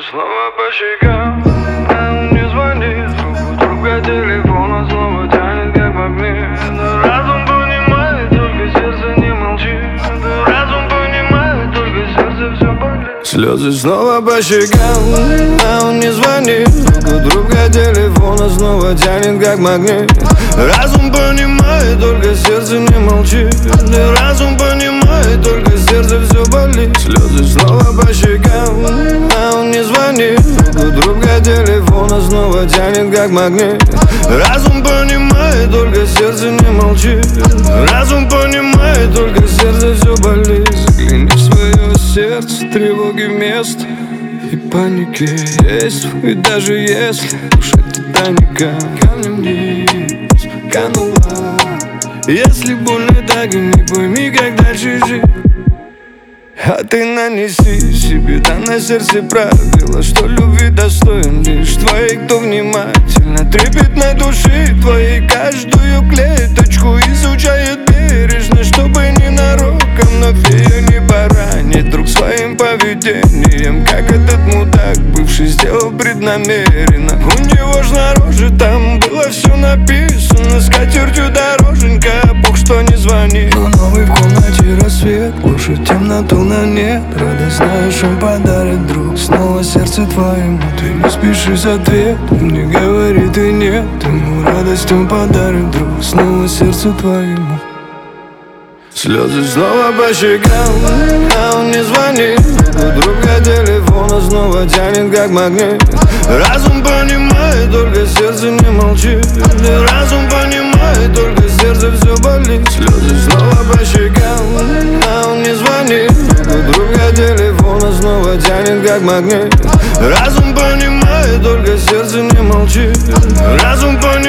снова по щекам, а он не звонит. Трубка телефона снова тянет как магнит. Но разум понимает, только сердце не молчит. Разум понимает, только сердце все болит. Слезы снова по щекам, а он не звонит. Трубка телефона снова тянет как магнит. Разум понимает, только сердце не молчит. Разум понимает, только сердце все болит. Слезы снова по щекам, а он не звонит. Трубка телефона снова тянет как магнит. Разум понимает, только сердце не молчит. Разум понимает, только сердце все болит. Загляни в свое сердце, тревоги вместо и паники есть. И даже если душа Титаника камнем вниз канула, если больно, так и не пойми, как дальше жить. А ты нанеси себе да на сердце правило, что любви достоин лишь твоей, кто внимательно трепетной души твоей каждую клеточку изучает бережно, чтобы ненароком, но фея не поранит друг своим поведением, как этот мудак, бывший, сделал преднамеренно. У него ж на роже там было все написано скатертью дороженька, Бог, что не звонит. Но новый в комнате рассвет, глушит темноту на нет. Радость, знаешь, он подарит друг снова сердце твоему. Ты не спеши с ответом, не говори ты нет. Ему радость он подарит друг снова сердце твоему. Слезы снова по щекам, а он не звонит. Трубка телефона снова тянет как магнит. Разум понимает, только сердце не молчит. Разум понимает, только сердце все болит. Слезы снова по щекам, а он не звонит. Трубка телефона снова тянет как магнит. Разум понимает, только сердце не молчит. Разум понимает.